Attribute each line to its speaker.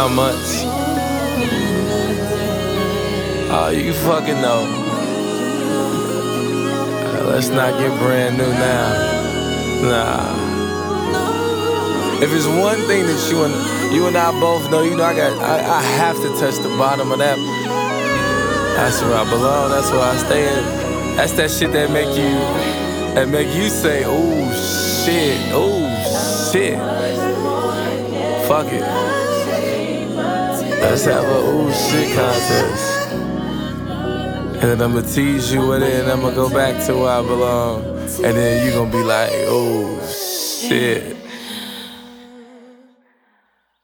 Speaker 1: how much? Oh, you fucking know. Let's not get brand new now. Nah. If it's one thing that you and I both know, you know, I have to touch the bottom of that. That's where I belong. That's where I stay in. That's that shit that make you say, oh shit, oh shit. Fuck it. Let's have a ooh shit contest. And then I'ma tease you with it, and I'ma go back to where I belong. And then you gonna be like, oh shit.